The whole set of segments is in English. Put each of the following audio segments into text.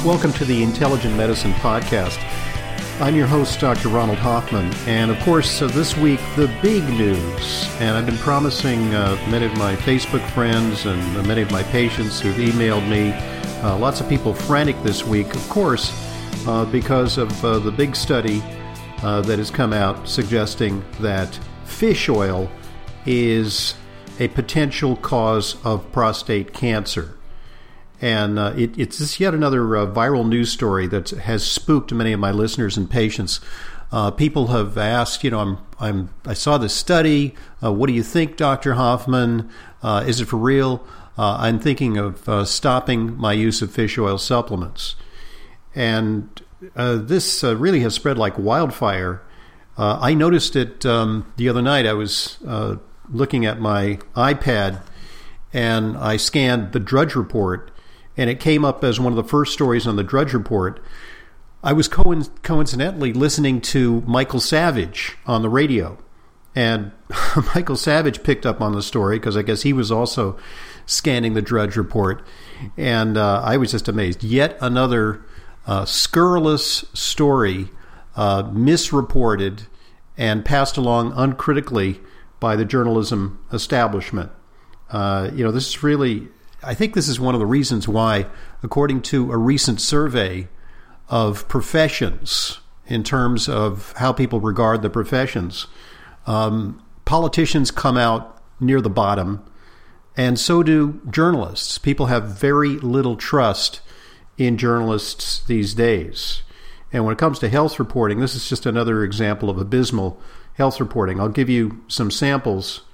Welcome to the Intelligent Medicine Podcast. I'm your host, Dr. Ronald Hoffman, and of course, this week, the big news. And I've been promising many of my Facebook friends and many of my patients who've emailed me, lots of people frantic this week, of course, because of the big study that has come out suggesting that fish oil is a potential cause of prostate cancer. And it's just yet another viral news story that has spooked many of my listeners and patients. People have asked, I saw this study. What do you think, Dr. Hoffman? Is it for real? I'm thinking of stopping my use of fish oil supplements. And this really has spread like wildfire. I noticed it the other night. I was looking at my iPad, and I scanned the Drudge Report, and it came up as one of the first stories on the Drudge Report. I was coincidentally listening to Michael Savage on the radio, and Michael Savage picked up on the story because I guess he was also scanning the Drudge Report, and I was just amazed. Yet another scurrilous story misreported and passed along uncritically by the journalism establishment. This is really... I think this is one of the reasons why, according to a recent survey of professions, in terms of how people regard the professions, politicians come out near the bottom, and so do journalists. People have very little trust in journalists these days. And when it comes to health reporting, this is just another example of abysmal health reporting. I'll give you some samples.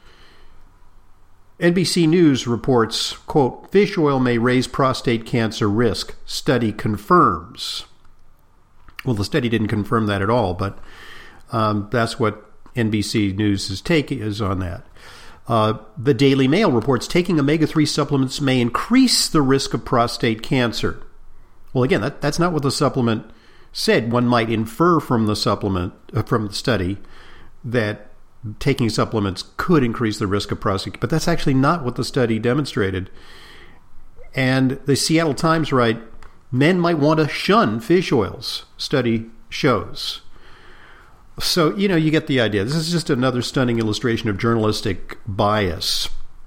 NBC News reports, quote, fish oil may raise prostate cancer risk. Study confirms. Well, the study didn't confirm that at all, but that's what NBC News' take is on that. The Daily Mail reports taking omega-3 supplements may increase the risk of prostate cancer. Well, again, that's not what the supplement said. One might infer from the supplement, from the study, that taking supplements could increase the risk of prostate, but that's actually not what the study demonstrated. And the Seattle Times write, men might want to shun fish oils, study shows. So, you get the idea. This is just another stunning illustration of journalistic bias.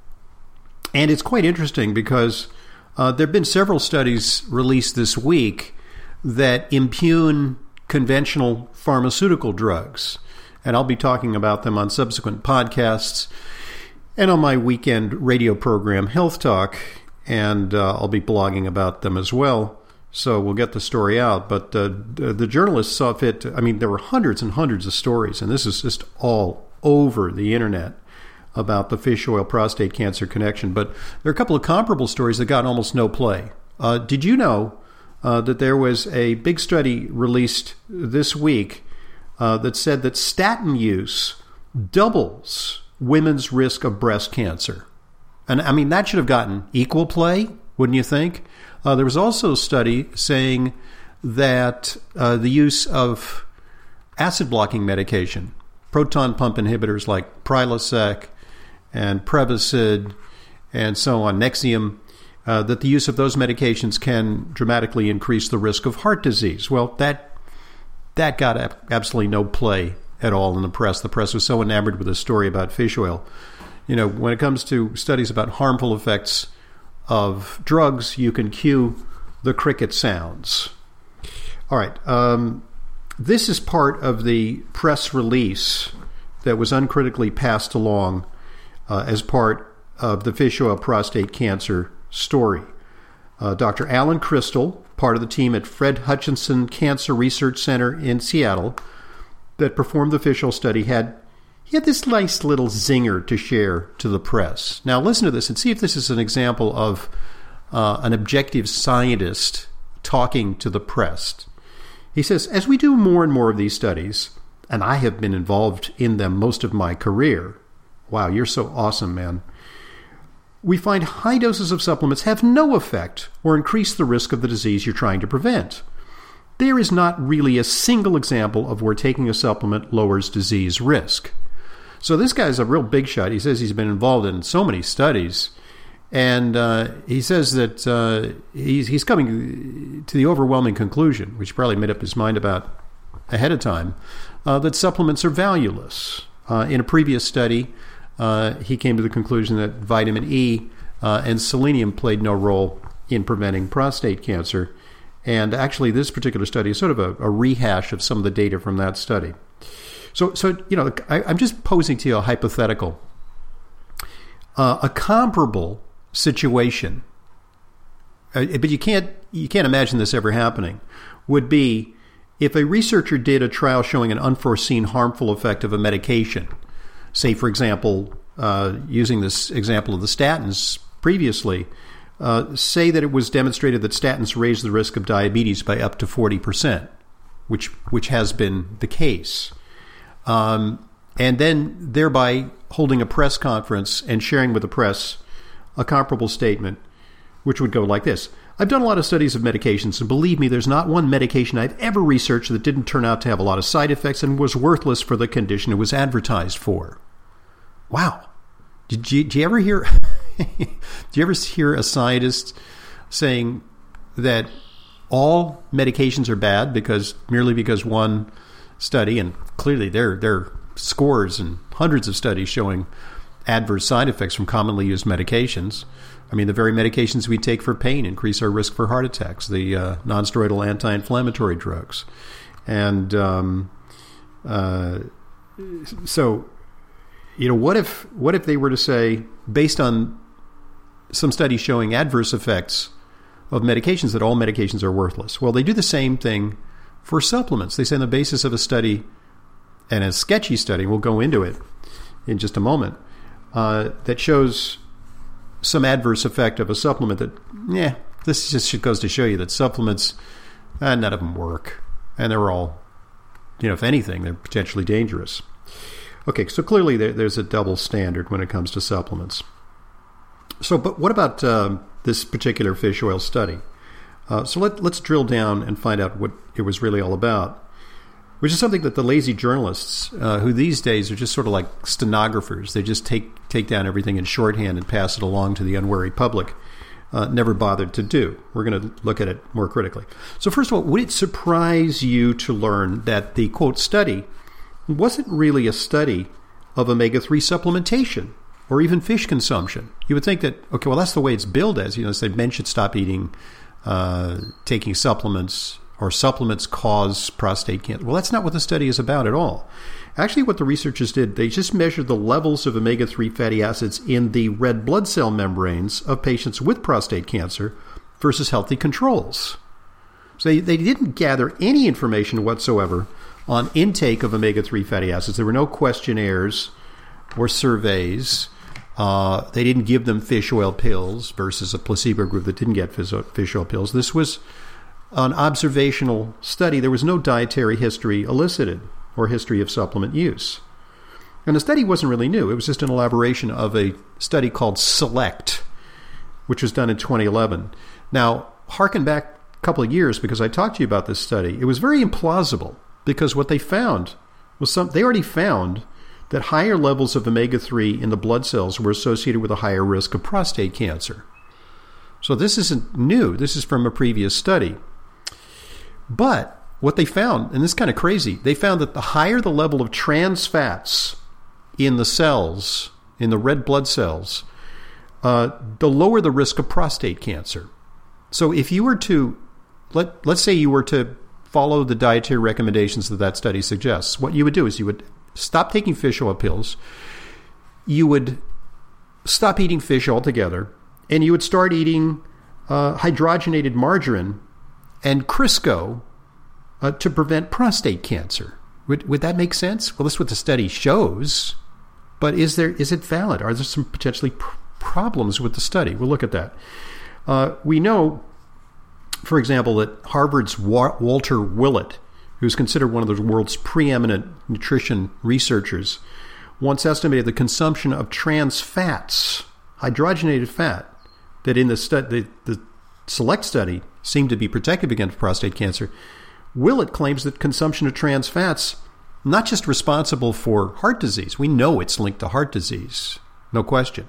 And it's quite interesting because there have been several studies released this week that impugn conventional pharmaceutical drugs. And I'll be talking about them on subsequent podcasts and on my weekend radio program, Health Talk, and I'll be blogging about them as well. So we'll get the story out. But the journalists saw fit. There were hundreds and hundreds of stories, and this is just all over the internet about the fish oil prostate cancer connection. But there are a couple of comparable stories that got almost no play. Did you know that there was a big study released this week that said that statin use doubles women's risk of breast cancer? And that should have gotten equal play, wouldn't you think? There was also a study saying that the use of acid-blocking medication, proton pump inhibitors like Prilosec and Prevacid and so on, Nexium, that the use of those medications can dramatically increase the risk of heart disease. Well, that got absolutely no play at all in the press. The press was so enamored with the story about fish oil. When it comes to studies about harmful effects of drugs, you can cue the cricket sounds. All right. This is part of the press release that was uncritically passed along as part of the fish oil prostate cancer story. Dr. Alan Crystal, part of the team at Fred Hutchinson Cancer Research Center in Seattle that performed the fish oil study, he had this nice little zinger to share to the press. Now listen to this and see if this is an example of an objective scientist talking to the press. He says, as we do more and more of these studies, and I have been involved in them most of my career. Wow, you're so awesome, man. We find high doses of supplements have no effect or increase the risk of the disease you're trying to prevent. There is not really a single example of where taking a supplement lowers disease risk. So this guy's a real big shot. He says he's been involved in so many studies, And he says that he's coming to the overwhelming conclusion, which he probably made up his mind about ahead of time, that supplements are valueless. In a previous study, he came to the conclusion that vitamin E and selenium played no role in preventing prostate cancer. And actually, this particular study is sort of a rehash of some of the data from that study. So I'm just posing to you a hypothetical. A comparable situation, but you can't imagine this ever happening, would be if a researcher did a trial showing an unforeseen harmful effect of a medication. Say, for example, using this example of the statins previously, say that it was demonstrated that statins raise the risk of diabetes by up to 40%, which has been the case. And then thereby holding a press conference and sharing with the press a comparable statement, which would go like this. I've done a lot of studies of medications, and believe me, there's not one medication I've ever researched that didn't turn out to have a lot of side effects and was worthless for the condition it was advertised for. Wow. Did you ever hear a scientist saying that all medications are bad merely because one study, and clearly there are scores and hundreds of studies showing adverse side effects from commonly used medications. I mean, the very medications we take for pain increase our risk for heart attacks, the nonsteroidal anti-inflammatory drugs. And so, what if they were to say, based on some studies showing adverse effects of medications, that all medications are worthless? Well, they do the same thing for supplements. They say on the basis of a study, and a sketchy study, we'll go into it in just a moment, that shows some adverse effect of a supplement that, this just goes to show you that supplements, none of them work. And they're all, if anything, they're potentially dangerous. Okay, so clearly there's a double standard when it comes to supplements. So, but what about this particular fish oil study? So let's drill down and find out what it was really all about, which is something that the lazy journalists, who these days are just sort of like stenographers, they just take down everything in shorthand and pass it along to the unwary public, never bothered to do. We're going to look at it more critically. So first of all, would it surprise you to learn that the, quote, study wasn't really a study of omega-3 supplementation or even fish consumption? You would think that, okay, well, that's the way it's billed as. Said men should stop eating, taking supplements, or supplements cause prostate cancer. Well, that's not what the study is about at all. Actually, what the researchers did, they just measured the levels of omega-3 fatty acids in the red blood cell membranes of patients with prostate cancer versus healthy controls. So they didn't gather any information whatsoever on intake of omega-3 fatty acids. There were no questionnaires or surveys. They didn't give them fish oil pills versus a placebo group that didn't get fish oil pills. This was an observational study. There was no dietary history elicited or history of supplement use. And the study wasn't really new. It was just an elaboration of a study called SELECT, which was done in 2011. Now, harken back a couple of years, because I talked to you about this study. It was very implausible, because what they found was they already found that higher levels of omega-3 in the blood cells were associated with a higher risk of prostate cancer. So this isn't new. This is from a previous study. But what they found, and this is kind of crazy, they found that the higher the level of trans fats in the cells, in the red blood cells, the lower the risk of prostate cancer. So if you were to, let's say you were to follow the dietary recommendations that study suggests, what you would do is you would stop taking fish oil pills, you would stop eating fish altogether, and you would start eating hydrogenated margarine and Crisco to prevent prostate cancer. Would that make sense? Well, that's what the study shows, but is it valid? Are there some potentially problems with the study? We'll look at that. We know, for example, that Harvard's Walter Willett, who's considered one of the world's preeminent nutrition researchers, once estimated the consumption of trans fats, hydrogenated fat, that in the SELECT study seemed to be protective against prostate cancer. Willett claims that consumption of trans fats not just responsible for heart disease. We know it's linked to heart disease, no question.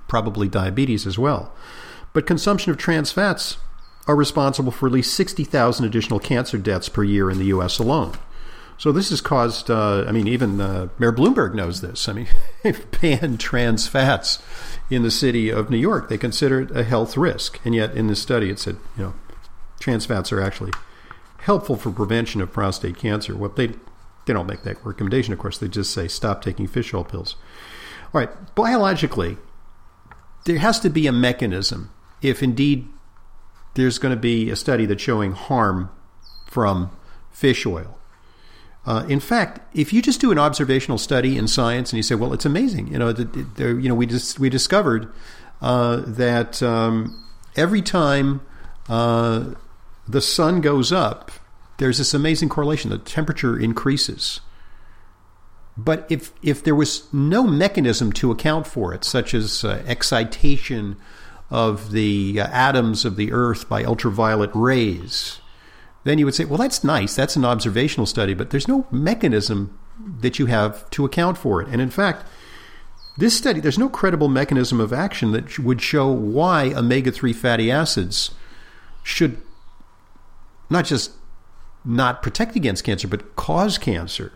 probably diabetes as well. But consumption of trans fats are responsible for at least 60,000 additional cancer deaths per year in the U.S. alone. So this has caused, even Mayor Bloomberg knows this. I mean, they've banned trans fats in the city of New York. They consider it a health risk. And yet in this study it said, trans fats are actually helpful for prevention of prostate cancer. Well, they don't make that recommendation, of course. They just say stop taking fish oil pills. All right, biologically, there has to be a mechanism if indeed there's going to be a study that's showing harm from fish oil. In fact, if you just do an observational study in science and you say, well, it's amazing, we discovered that every time the sun goes up, there's this amazing correlation. The temperature increases. But if there was no mechanism to account for it, such as excitation of the atoms of the Earth by ultraviolet rays, then you would say, well, that's nice. That's an observational study, but there's no mechanism that you have to account for it. And in fact, this study, there's no credible mechanism of action that would show why omega-3 fatty acids should not just not protect against cancer, but cause cancer.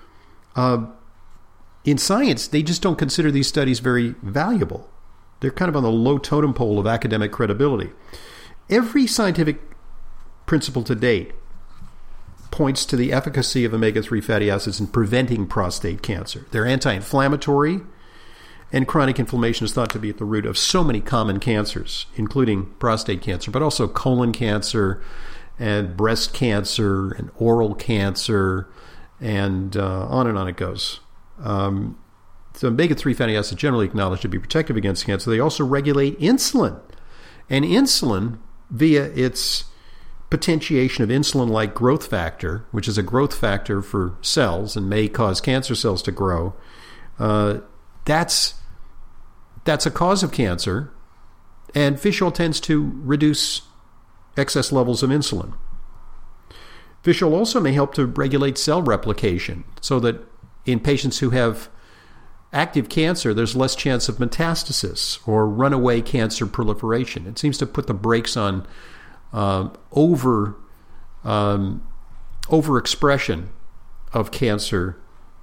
In science, they just don't consider these studies very valuable. They're kind of on the low totem pole of academic credibility. Every scientific principle to date points to the efficacy of omega-3 fatty acids in preventing prostate cancer. They're anti-inflammatory, and chronic inflammation is thought to be at the root of so many common cancers, including prostate cancer, but also colon cancer and breast cancer and oral cancer, and on it goes. So omega-3 fatty acids generally acknowledged to be protective against cancer. They also regulate insulin. And insulin, via its potentiation of insulin-like growth factor, which is a growth factor for cells and may cause cancer cells to grow, that's a cause of cancer. And fish oil tends to reduce excess levels of insulin. Fish oil also may help to regulate cell replication so that in patients who have active cancer, there's less chance of metastasis or runaway cancer proliferation. It seems to put the brakes on overexpression of cancer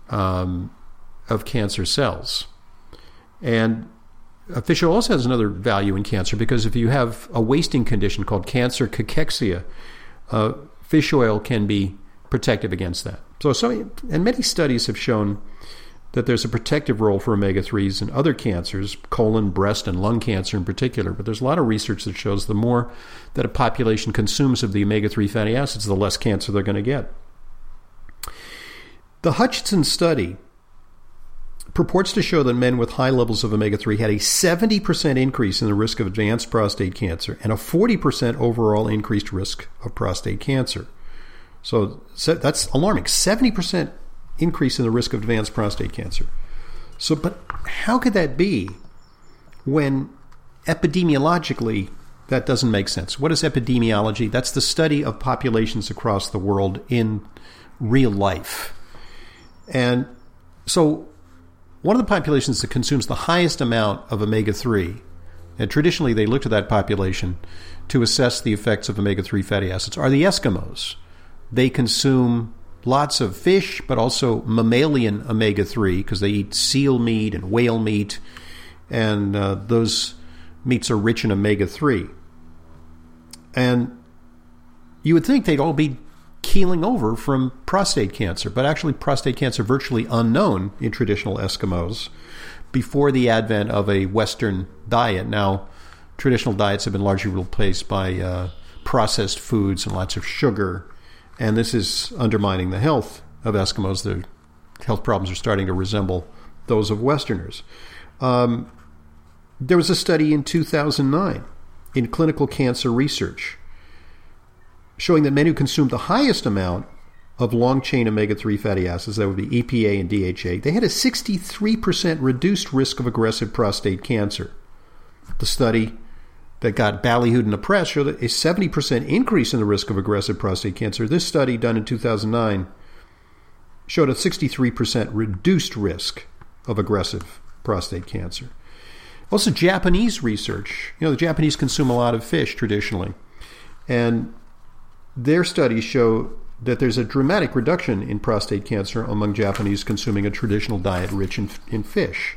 cells. And fish oil also has another value in cancer because if you have a wasting condition called cancer cachexia, fish oil can be protective against that. And many studies have shown that there's a protective role for omega-3s in other cancers, colon, breast, and lung cancer in particular. But there's a lot of research that shows the more that a population consumes of the omega-3 fatty acids, the less cancer they're going to get. The Hutchinson study purports to show that men with high levels of omega-3 had a 70% increase in the risk of advanced prostate cancer and a 40% overall increased risk of prostate cancer. So that's alarming. 70% increase in the risk of advanced prostate cancer. But how could that be when epidemiologically that doesn't make sense? What is epidemiology? That's the study of populations across the world in real life. And so one of the populations that consumes the highest amount of omega-3, and traditionally they looked at that population to assess the effects of omega-3 fatty acids, are the Eskimos. They consume lots of fish, but also mammalian omega-3 because they eat seal meat and whale meat, and those meats are rich in omega-3. And you would think they'd all be keeling over from prostate cancer, but actually prostate cancer virtually unknown in traditional Eskimos before the advent of a Western diet. Now, traditional diets have been largely replaced by processed foods and lots of sugar, and this is undermining the health of Eskimos. Their health problems are starting to resemble those of Westerners. There was a study in 2009 in Clinical Cancer Research showing that men who consumed the highest amount of long-chain omega-3 fatty acids, that would be EPA and DHA, they had a 63% reduced risk of aggressive prostate cancer. The study that got ballyhooed in the press showed a 70% increase in the risk of aggressive prostate cancer. This study, done in 2009, showed a 63% reduced risk of aggressive prostate cancer. Also, Japanese research. The Japanese consume a lot of fish traditionally. And their studies show that there's a dramatic reduction in prostate cancer among Japanese consuming a traditional diet rich in fish.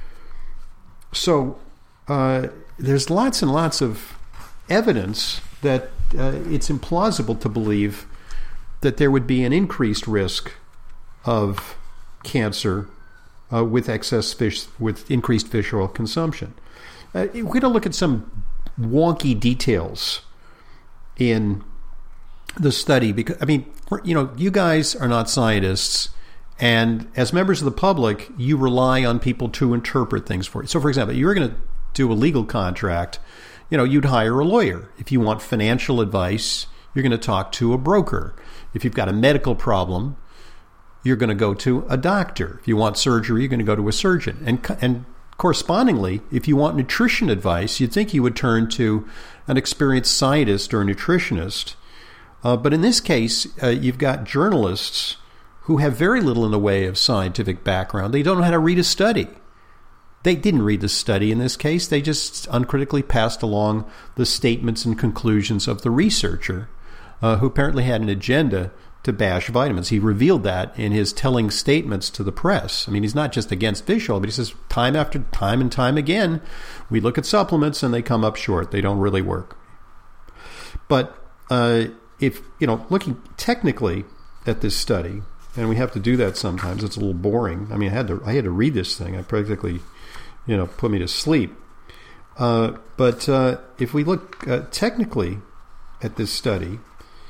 So there's lots and lots of evidence that it's implausible to believe that there would be an increased risk of cancer with excess fish, with increased fish oil consumption. We're going to look at some wonky details in the study because, you guys are not scientists, and as members of the public, you rely on people to interpret things for you. So, for example, you're going to do a legal contract, you'd hire a lawyer. If you want financial advice, you're going to talk to a broker. If you've got a medical problem, you're going to go to a doctor. If you want surgery, you're going to go to a surgeon. And correspondingly, if you want nutrition advice, you'd think you would turn to an experienced scientist or a nutritionist. But in this case, you've got journalists who have very little in the way of scientific background. They don't know how to read a study. They didn't read the study in this case. They just uncritically passed along the statements and conclusions of the researcher, who apparently had an agenda to bash vitamins. He revealed that in his telling statements to the press. He's not just against fish oil, but he says time after time and time again, we look at supplements and they come up short. They don't really work. But if, looking technically at this study, and we have to do that sometimes, it's a little boring. I had to read this thing. I practically, put me to sleep. But if we look technically at this study,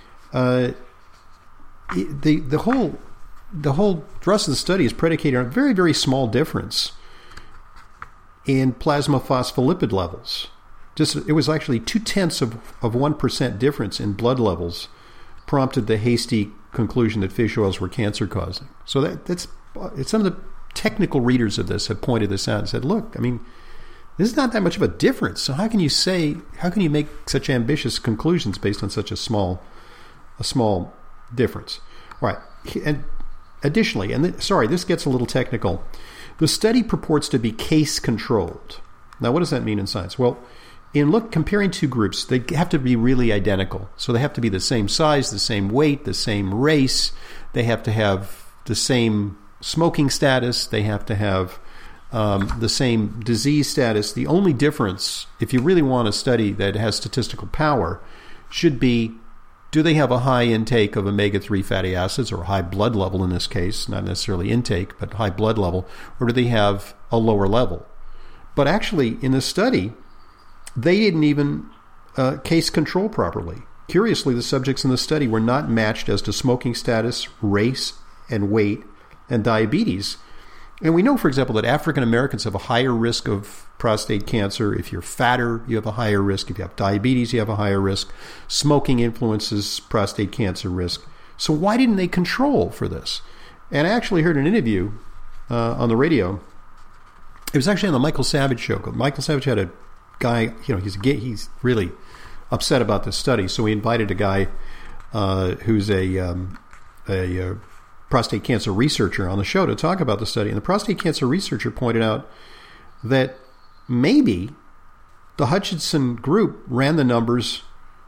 the whole thrust of the study is predicated on a very, very small difference in plasma phospholipid levels. It was actually 0.2% of 1% difference in blood levels prompted the hasty conclusion that fish oils were cancer causing. So that's some of the technical readers of this have pointed this out and said, look, this is not that much of a difference. So how can you make such ambitious conclusions based on such a small difference? All right. And additionally, this gets a little technical. The study purports to be case controlled. Now, what does that mean in science? Well, comparing two groups, they have to be really identical. So they have to be the same size, the same weight, the same race. They have to have the same smoking status. They have to have the same disease status. The only difference, if you really want a study that has statistical power, should be, do they have a high intake of omega-3 fatty acids, or high blood level in this case, not necessarily intake, but high blood level, or do they have a lower level? But actually, in the study, they didn't even case control properly. Curiously, the subjects in the study were not matched as to smoking status, race, and weight, and diabetes. And we know, for example, that African Americans have a higher risk of prostate cancer. If you're fatter, you have a higher risk. If you have diabetes, you have a higher risk. Smoking influences prostate cancer risk. So why didn't they control for this? And I actually heard an interview on the radio. It was actually on the Michael Savage show. Michael Savage had a guy, he's really upset about this study. So he invited a guy who's a prostate cancer researcher on the show to talk about the study. And the prostate cancer researcher pointed out that maybe the Hutchinson group ran the numbers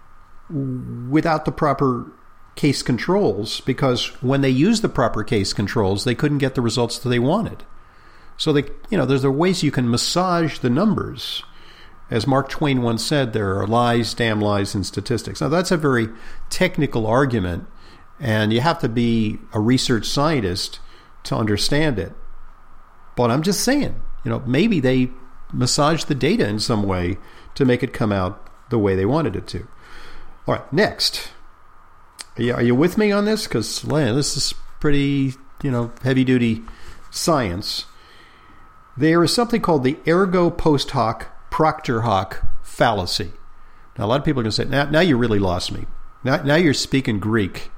without the proper case controls, because when they used the proper case controls, they couldn't get the results that they wanted. So there's ways you can massage the numbers. As Mark Twain once said, there are lies, damn lies, in statistics. Now, that's a very technical argument, and you have to be a research scientist to understand it. But I'm just saying, maybe they massaged the data in some way to make it come out the way they wanted it to. All right, next. Are you with me on this? Because this is pretty, heavy-duty science. There is something called the ergo post hoc Proctor hoc fallacy. Now, a lot of people are going to say, now you really lost me. Now you're speaking Greek.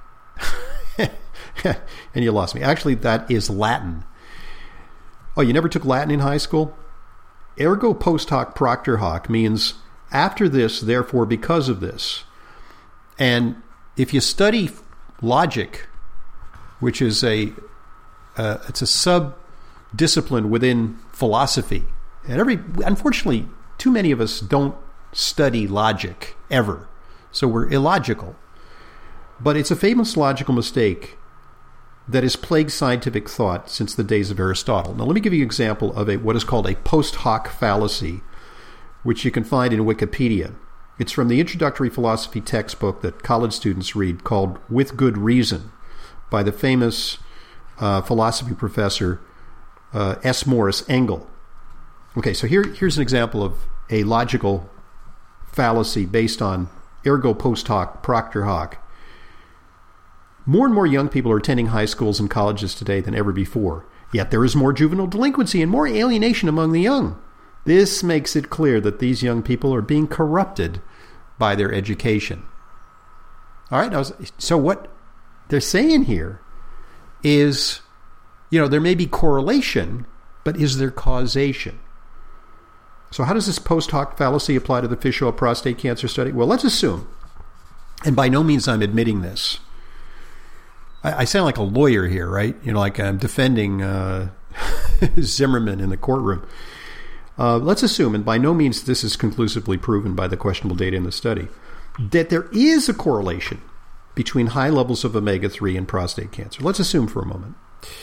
And you lost me. Actually, that is Latin. Oh, you never took Latin in high school? Ergo post hoc Proctor hoc means after this, therefore because of this. And if you study logic, which is it's a sub-discipline within philosophy, unfortunately, too many of us don't study logic ever. So we're illogical. But it's a famous logical mistake that has plagued scientific thought since the days of Aristotle. Now, let me give you an example of what is called a post hoc fallacy, which you can find in Wikipedia. It's from the introductory philosophy textbook that college students read called With Good Reason by the famous philosophy professor S. Morris Engel. Okay, so here's an example of a logical fallacy based on ergo post hoc, proctor hoc. More and more young people are attending high schools and colleges today than ever before. Yet there is more juvenile delinquency and more alienation among the young. This makes it clear that these young people are being corrupted by their education. All right, so what they're saying here is, there may be correlation, but is there causation? So how does this post hoc fallacy apply to the fish oil prostate cancer study? Well, let's assume, and by no means I'm admitting this. I sound like a lawyer here, right? Like I'm defending Zimmerman in the courtroom. Let's assume, and by no means this is conclusively proven by the questionable data in the study, that there is a correlation between high levels of omega-3 and prostate cancer. Let's assume for a moment.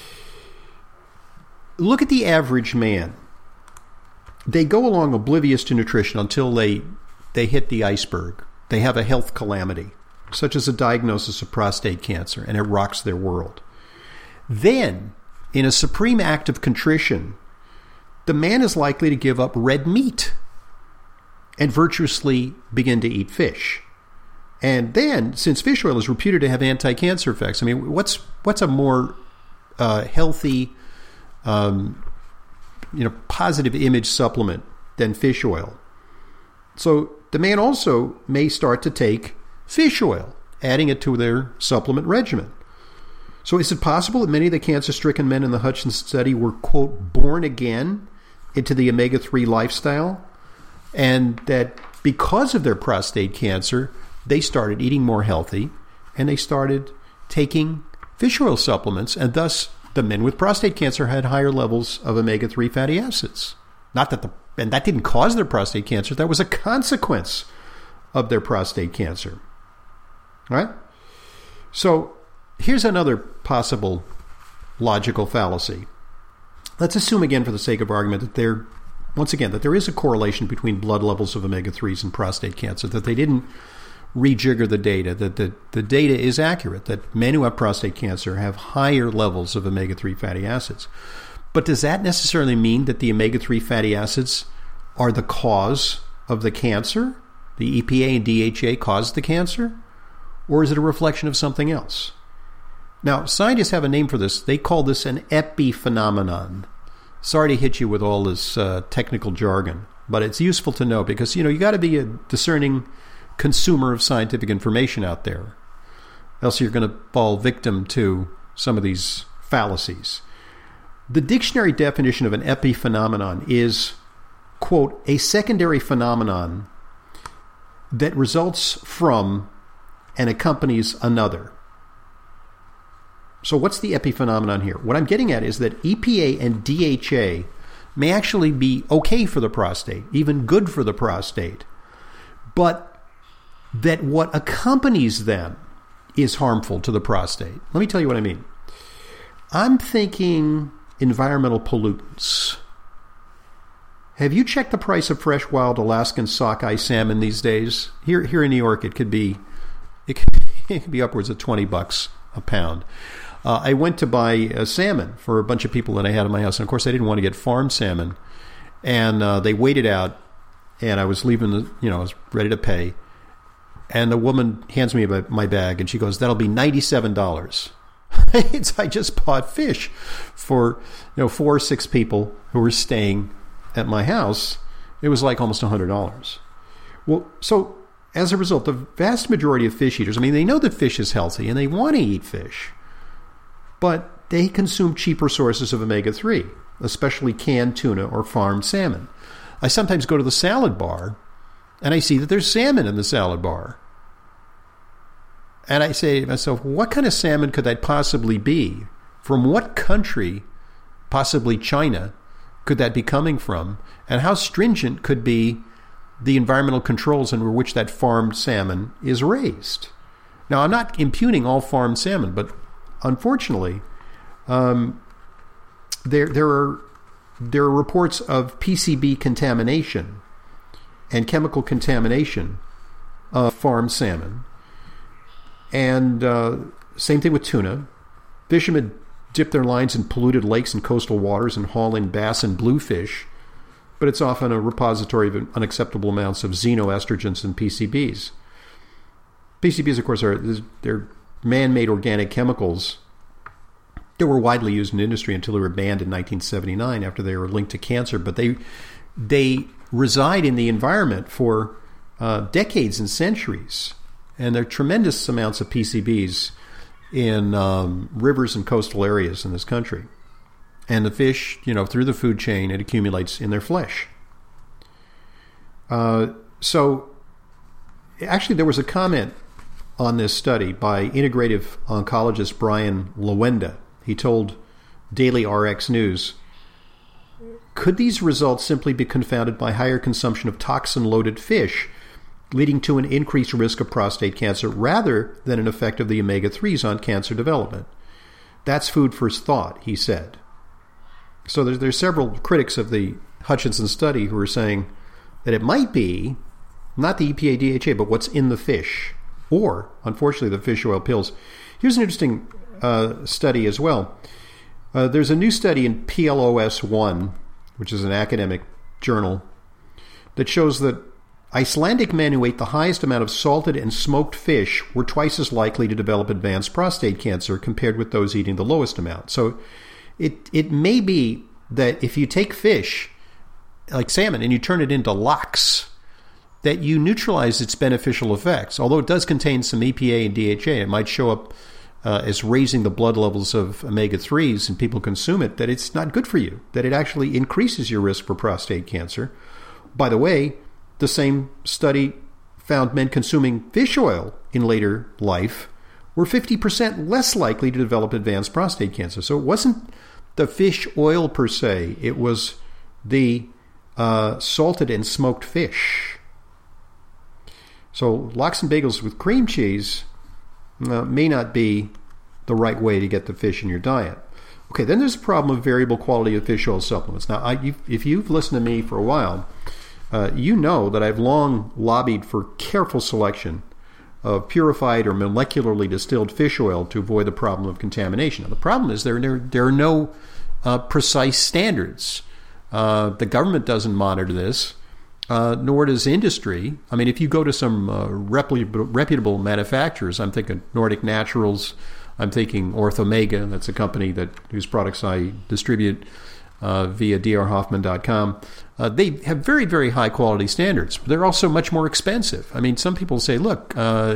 Look at the average man. They go along oblivious to nutrition until they hit the iceberg. They have a health calamity, such as a diagnosis of prostate cancer, and it rocks their world. Then, in a supreme act of contrition, the man is likely to give up red meat and virtuously begin to eat fish. And then, since fish oil is reputed to have anti-cancer effects, what's a more healthy, positive image supplement than fish oil? So the man also may start to take fish oil, adding it to their supplement regimen. So is it possible that many of the cancer-stricken men in the Hutchins study were, quote, born again into the omega-3 lifestyle, and that because of their prostate cancer, they started eating more healthy, and they started taking fish oil supplements, and thus the men with prostate cancer had higher levels of omega-3 fatty acids. And that didn't cause their prostate cancer. That was a consequence of their prostate cancer. All right? So here's another possible logical fallacy. Let's assume again, for the sake of argument, that there is a correlation between blood levels of omega-3s and prostate cancer, that they didn't rejigger the data, that the data is accurate, that men who have prostate cancer have higher levels of omega-3 fatty acids. But does that necessarily mean that the omega-3 fatty acids are the cause of the cancer? The EPA and DHA caused the cancer? Or is it a reflection of something else? Now, scientists have a name for this. They call this an epiphenomenon. Sorry to hit you with all this technical jargon, but it's useful to know because, you got to be a discerning consumer of scientific information out there. Else you're going to fall victim to some of these fallacies. The dictionary definition of an epiphenomenon is, quote, a secondary phenomenon that results from and accompanies another. So what's the epiphenomenon here? What I'm getting at is that EPA and DHA may actually be okay for the prostate, even good for the prostate, but that what accompanies them is harmful to the prostate. Let me tell you what I mean. I'm thinking environmental pollutants. Have you checked the price of fresh wild Alaskan sockeye salmon these days? Here in New York, it could be upwards of $20 a pound. I went to buy a salmon for a bunch of people that I had in my house. And of course, I didn't want to get farm salmon. And they waited out, and I was leaving I was ready to pay. And the woman hands me my bag, and she goes, "That'll be $97. I just bought fish for 4 or 6 people who were staying at my house. It was like almost $100. Well, so as a result, the vast majority of fish eaters, they know that fish is healthy and they want to eat fish, but they consume cheaper sources of omega-3, especially canned tuna or farmed salmon. I sometimes go to the salad bar and I see that there's salmon in the salad bar. And I say to myself, what kind of salmon could that possibly be? From what country, possibly China, could that be coming from? And how stringent could be the environmental controls under which that farmed salmon is raised? Now, I'm not impugning all farmed salmon, but unfortunately, there are reports of PCB contamination and chemical contamination of farmed salmon. And same thing with tuna. Fishermen dip their lines in polluted lakes and coastal waters and haul in bass and bluefish, but it's often a repository of unacceptable amounts of xenoestrogens and PCBs. PCBs, of course, they're man-made organic chemicals that were widely used in industry until they were banned in 1979 after they were linked to cancer. But they reside in the environment for decades and centuries, and there are tremendous amounts of PCBs in rivers and coastal areas in this country. And the fish, through the food chain, it accumulates in their flesh. So actually there was a comment on this study by integrative oncologist Brian Lawenda. He told Daily RX News, could these results simply be confounded by higher consumption of toxin-loaded fish, leading to an increased risk of prostate cancer rather than an effect of the omega-3s on cancer development? That's food for thought, he said. So there's several critics of the Hutchinson study who are saying that it might be not the EPA DHA, but what's in the fish, or, unfortunately, the fish oil pills. Here's an interesting study as well. There's a new study in PLOS One, which is an academic journal, that shows that Icelandic men who ate the highest amount of salted and smoked fish were twice as likely to develop advanced prostate cancer compared with those eating the lowest amount. So it may be that if you take fish, like salmon, and you turn it into lox, that you neutralize its beneficial effects. Although it does contain some EPA and DHA, it might show up as raising the blood levels of omega-3s and people consume it, that it's not good for you, that it actually increases your risk for prostate cancer. By the way, the same study found men consuming fish oil in later life were 50% less likely to develop advanced prostate cancer. So it wasn't the fish oil per se, it was the salted and smoked fish. So lox and bagels with cream cheese may not be the right way to get the fish in your diet. Okay, then there's the problem of variable quality of fish oil supplements. Now, if you've listened to me for a while, you know that I've long lobbied for careful selection of purified or molecularly distilled fish oil to avoid the problem of contamination. Now, the problem is there are no precise standards. The government doesn't monitor this, nor does industry. I mean, if you go to some reputable manufacturers, I'm thinking Nordic Naturals, I'm thinking Orthomega, that's a company whose products I distribute via drhoffman.com. They have very, very high quality standards. But they're also much more expensive. I mean, some people say, look,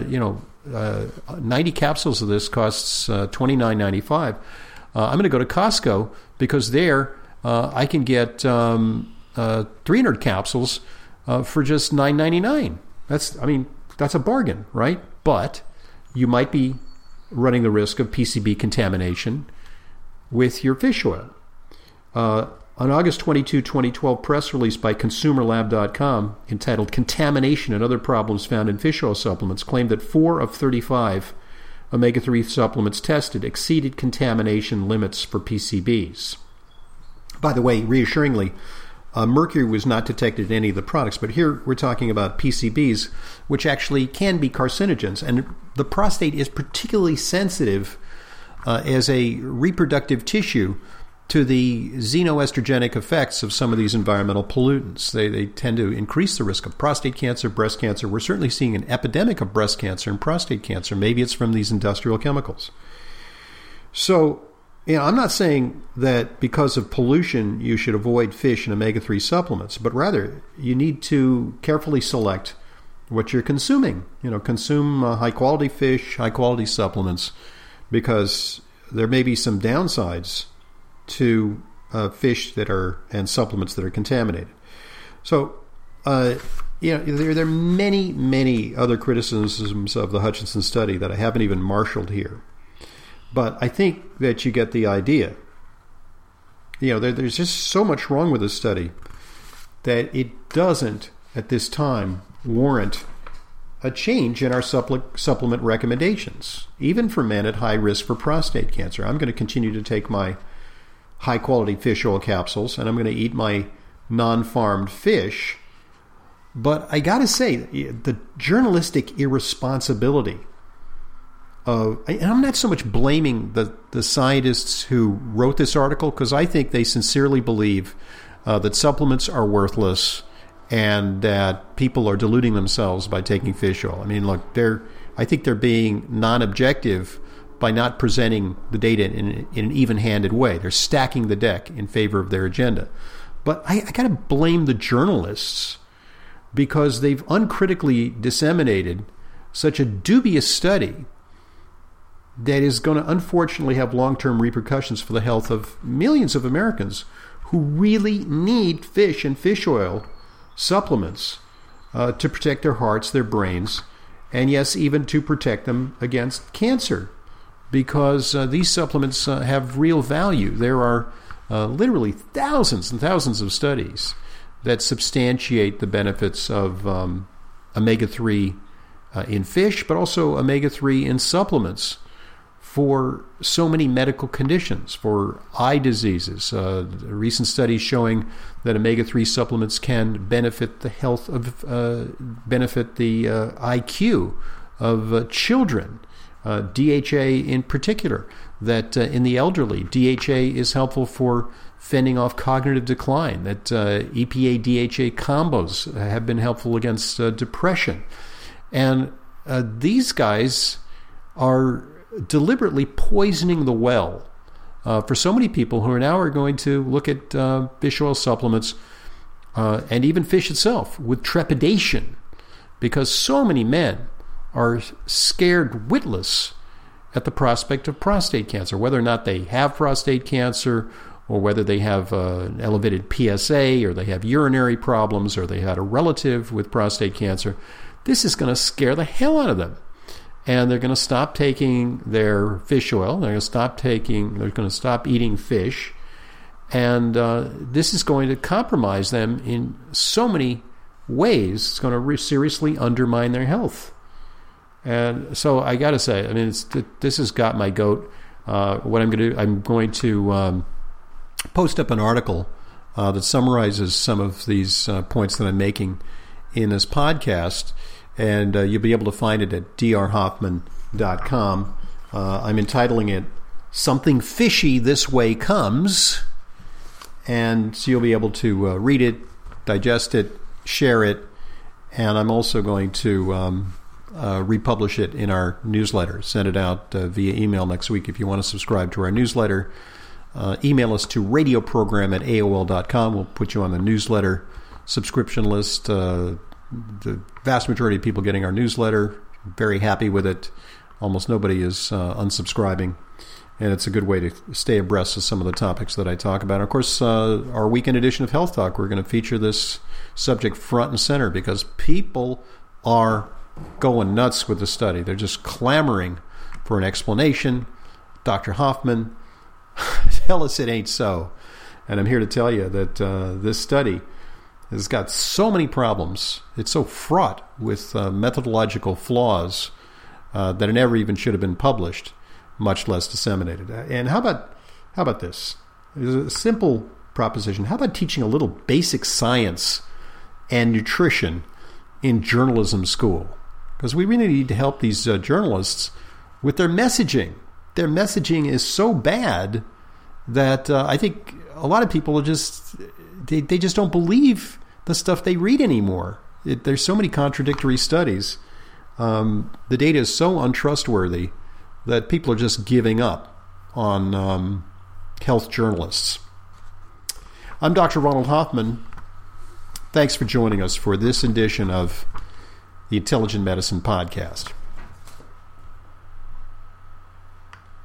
90 capsules of this costs $29.95. I'm going to go to Costco because there I can get 300 capsules for just $9.99. That's a bargain, right? But you might be running the risk of PCB contamination with your fish oil. An August 22, 2012 press release by ConsumerLab.com entitled Contamination and Other Problems Found in Fish Oil Supplements claimed that 4 of 35 omega-3 supplements tested exceeded contamination limits for PCBs. By the way, reassuringly, mercury was not detected in any of the products, but here we're talking about PCBs, which actually can be carcinogens. And the prostate is particularly sensitive as a reproductive tissue to the xenoestrogenic effects of some of these environmental pollutants. They tend to increase the risk of prostate cancer, breast cancer. We're certainly seeing an epidemic of breast cancer and prostate cancer. Maybe it's from these industrial chemicals. So, I'm not saying that because of pollution you should avoid fish and omega-3 supplements, but rather you need to carefully select what you're consuming. Consume high-quality fish, high-quality supplements, because there may be some downsides to fish and supplements that are contaminated. So, there are many, many other criticisms of the Hutchinson study that I haven't even marshaled here. But I think that you get the idea there's just so much wrong with this study that it doesn't, at this time, warrant a change in our supplement recommendations, even for men at high risk for prostate cancer. I'm going to continue to take my high-quality fish oil capsules, and I'm going to eat my non-farmed fish. But I got to say, the journalistic irresponsibility and I'm not so much blaming the scientists who wrote this article, because I think they sincerely believe that supplements are worthless and that people are deluding themselves by taking fish oil. I mean, look, I think they're being non-objective by not presenting the data in an even-handed way. They're stacking the deck in favor of their agenda. But I got to blame the journalists, because they've uncritically disseminated such a dubious study that is going to unfortunately have long-term repercussions for the health of millions of Americans who really need fish and fish oil supplements to protect their hearts, their brains, and yes, even to protect them against cancer, because these supplements have real value. There are literally thousands and thousands of studies that substantiate the benefits of omega-3 in fish, but also omega-3 in supplements for so many medical conditions, for eye diseases. Recent studies showing that omega-3 supplements can benefit the health of, benefit the IQ of children. DHA in particular, that in the elderly, DHA is helpful for fending off cognitive decline, that EPA-DHA combos have been helpful against depression. And these guys are deliberately poisoning the well for so many people who are going to look at fish oil supplements and even fish itself with trepidation, because so many men are scared witless at the prospect of prostate cancer, whether or not they have prostate cancer, or whether they have an elevated PSA, or they have urinary problems, or they had a relative with prostate cancer. This is going to scare the hell out of them. And they're going to stop taking their fish oil. They're going to stop eating fish. And this is going to compromise them in so many ways. It's going to seriously undermine their health. And so I got to say, I mean, this has got my goat. What I'm going to do, I'm going to post up an article that summarizes some of these points that I'm making in this podcast, and you'll be able to find it at drhoffman.com. I'm entitling it "Something Fishy This Way Comes," and so you'll be able to read it, digest it, share it, and I'm also going to republish it in our newsletter. Send it out via email next week. If you want to subscribe to our newsletter, email us to radioprogram@aol.com. We'll put you on the newsletter subscription list. The vast majority of people getting our newsletter, very happy with it. Almost nobody is unsubscribing, and it's a good way to stay abreast of some of the topics that I talk about. And of course, our weekend edition of Health Talk, we're going to feature this subject front and center, because people are going nuts with the study. They're just clamoring for an explanation. Dr. Hoffman, tell us it ain't so. And I'm here to tell you that this study has got so many problems. It's so fraught with methodological flaws that it never even should have been published, much less disseminated. And how about this? There's a simple proposition. How about teaching a little basic science and nutrition in journalism school? Because we really need to help these journalists with their messaging. Their messaging is so bad that I think a lot of people are they just don't believe the stuff they read anymore. There's so many contradictory studies. The data is so untrustworthy that people are just giving up on health journalists. I'm Dr. Ronald Hoffman. Thanks for joining us for this edition of the Intelligent Medicine Podcast.